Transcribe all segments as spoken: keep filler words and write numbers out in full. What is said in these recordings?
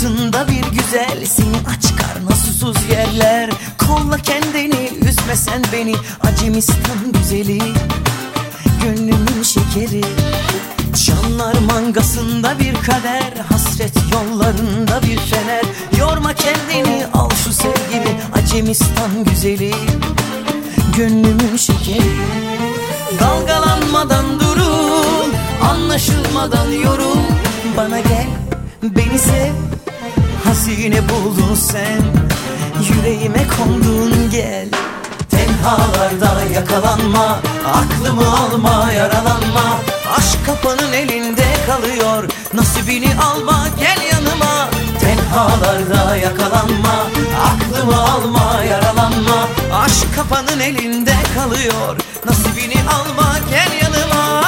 sofrasında bir güzel, seni aç karnına susuz yerler. Kolla kendini, üzme sen beni, Acemistan güzeli, gönlümün şekeri. Canlar mangasında bir kader, hasret yollarında bir fener. Yorma kendini, al şu sevgili, Acemistan güzeli, gönlümün şekeri. Dalgalanmadan durul, anlaşılmadan yorul. Bana gel, beni sev, hazine buldun sen, yüreğime kondun gel. Tenhalarda yakalanma, aklımı alma, yaralanma. Aşk kapanın elinde kalıyor, nasibini alma, gel yanıma. Tenhalarda yakalanma, aklımı alma, yaralanma. Aşk kapanın elinde kalıyor, nasibini alma, gel yanıma.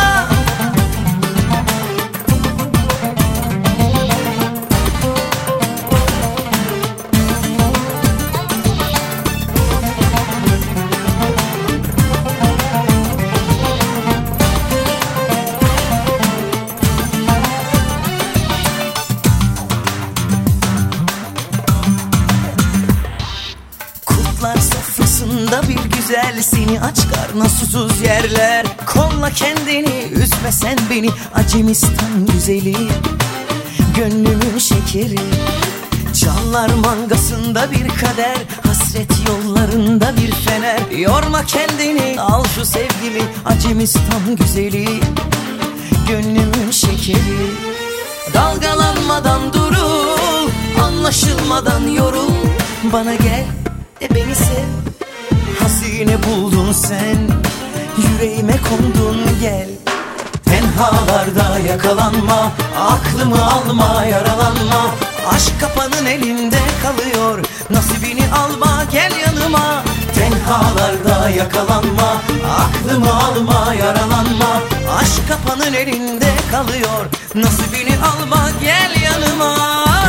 Sofrasında bir güzel, seni aç karnına susuz yerler. Kolla kendini, üzme sen beni, Acemistan güzeli, gönlümün şekeri. Canlar mangasında bir kader, hasret yollarında bir fener. Yorma kendini, al şu sevgili, Acemistan güzeli, gönlümün şekeri. Dalgalanmadan durul, anlaşılmadan yorul. Bana gel de beni sev, hazine buldun sen, yüreğime kondun gel. Tenhalarda yakalanma, aklımı alma, yaralanma. Aşk kapanın elinde kalıyor, nasibini alma, gel yanıma. Tenhalarda yakalanma, aklımı alma, yaralanma. Aşk kapanın elinde kalıyor, nasibini alma, gel yanıma.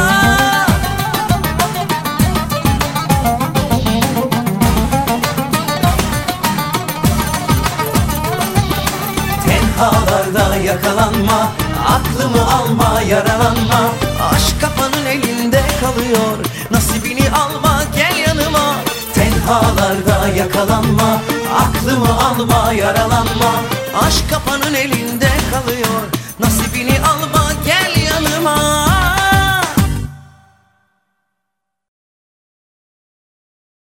Tenhalarda yakalanma, aklımı alma, yaralanma. Aşk kapanın elinde kalıyor, nasibini alma, gel yanıma. Tenhalarda yakalanma, aklımı alma, yaralanma. Aşk kapanın elinde kalıyor, nasibini alma.